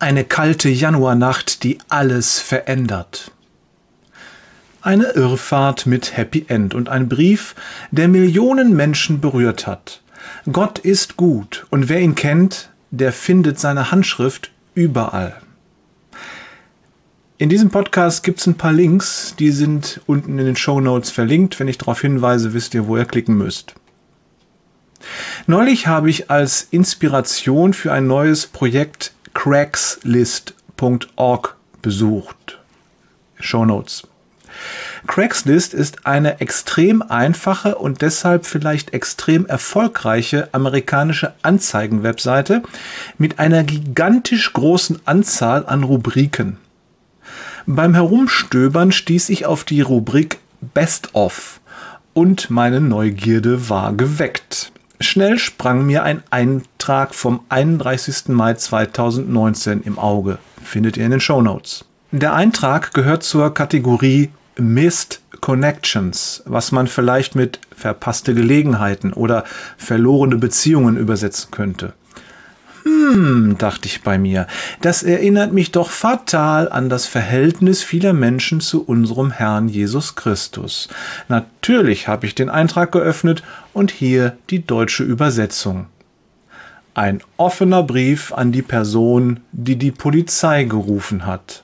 Eine kalte Januarnacht, die alles verändert. Eine Irrfahrt mit Happy End und ein Brief, der Millionen Menschen berührt hat. Gott ist gut und wer ihn kennt, der findet seine Handschrift überall. In diesem Podcast gibt es ein paar Links, die sind unten in den Shownotes verlinkt. Wenn ich darauf hinweise, wisst ihr, wo ihr klicken müsst. Neulich habe ich als Inspiration für ein neues Projekt Craigslist.org besucht. Shownotes. Craigslist ist eine extrem einfache und deshalb vielleicht extrem erfolgreiche amerikanische Anzeigenwebseite mit einer gigantisch großen Anzahl an Rubriken. Beim Herumstöbern stieß ich auf die Rubrik Best of und meine Neugierde war geweckt. Schnell sprang mir ein Eintrag vom 31. Mai 2019 im Auge. Findet ihr in den Shownotes. Der Eintrag gehört zur Kategorie Missed Connections, was man vielleicht mit verpasste Gelegenheiten oder verlorene Beziehungen übersetzen könnte. Dachte ich bei mir, das erinnert mich doch fatal an das Verhältnis vieler Menschen zu unserem Herrn Jesus Christus. Natürlich habe ich den Eintrag geöffnet und hier die deutsche Übersetzung. Ein offener Brief an die Person, die die Polizei gerufen hat.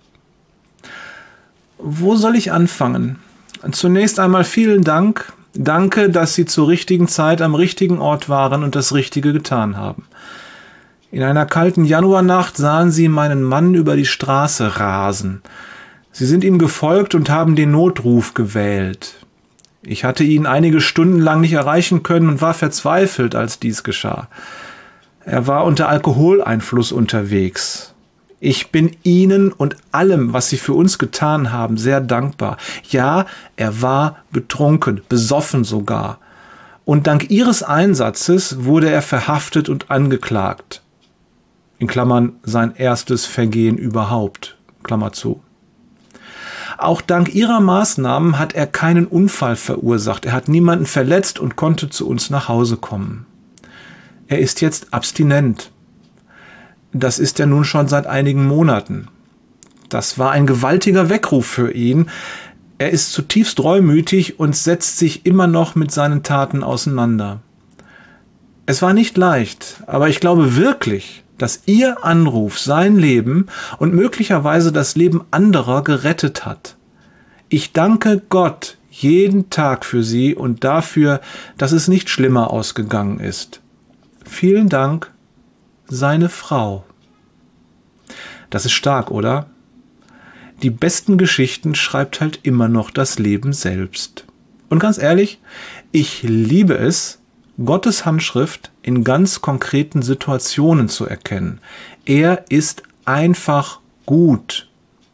Wo soll ich anfangen? Zunächst einmal vielen Dank. Danke, dass Sie zur richtigen Zeit am richtigen Ort waren und das Richtige getan haben. In einer kalten Januarnacht sahen Sie meinen Mann über die Straße rasen. Sie sind ihm gefolgt und haben den Notruf gewählt. Ich hatte ihn einige Stunden lang nicht erreichen können und war verzweifelt, als dies geschah. Er war unter Alkoholeinfluss unterwegs. Ich bin Ihnen und allem, was Sie für uns getan haben, sehr dankbar. Ja, er war betrunken, besoffen sogar. Und dank Ihres Einsatzes wurde er verhaftet und angeklagt. In Klammern sein erstes Vergehen überhaupt. Klammer zu. Auch dank Ihrer Maßnahmen hat er keinen Unfall verursacht. Er hat niemanden verletzt und konnte zu uns nach Hause kommen. Er ist jetzt abstinent. Das ist er nun schon seit einigen Monaten. Das war ein gewaltiger Weckruf für ihn. Er ist zutiefst reumütig und setzt sich immer noch mit seinen Taten auseinander. Es war nicht leicht, aber ich glaube wirklich, dass Ihr Anruf sein Leben und möglicherweise das Leben anderer gerettet hat. Ich danke Gott jeden Tag für Sie und dafür, dass es nicht schlimmer ausgegangen ist. Vielen Dank, seine Frau. Das ist stark, oder? Die besten Geschichten schreibt halt immer noch das Leben selbst. Und ganz ehrlich, ich liebe es, Gottes Handschrift in ganz konkreten Situationen zu erkennen. Er ist einfach gut.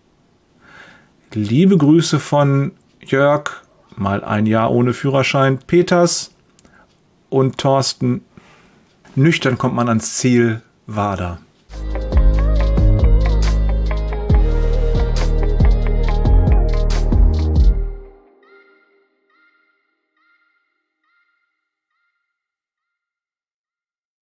Liebe Grüße von Jörg, mal ein Jahr ohne Führerschein, Peters und Thorsten. Nüchtern kommt man ans Ziel, Wader.